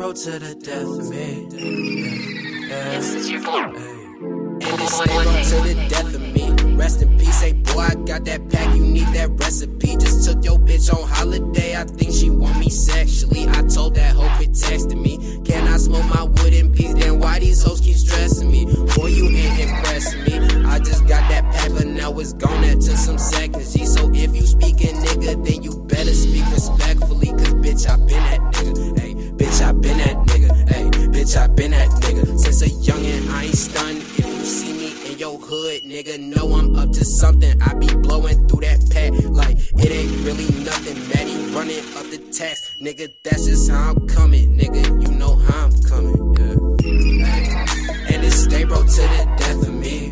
bro to the death of me. This is your boy. And it stay bro to the death of me. Rest in peace, hey boy, I got that pack, you need that recipe. Just took your bitch on holiday, I think she want me sexually. I told that hoe quit texting me. Can I smoke my wood in peace? Then why these hoes keep stressing me? Boy, you ain't impressing me. I just got that pack, but now it's gone. That took some seconds, G. So if you speaking nigga, then you better speak respectfully. Cause bitch, I been that nigga. Hey, bitch, I been that nigga. Hey, bitch, I been that nigga. Since a youngin', I ain't stunned. If you see me in your hood, nigga, know I'm up to something. I be blowing through that pack like it ain't really nothing. Maddie running up the tax, nigga, that's just how I'm coming. Nigga, you know how I'm coming, yeah. Hey. And it stay bro to the death of me.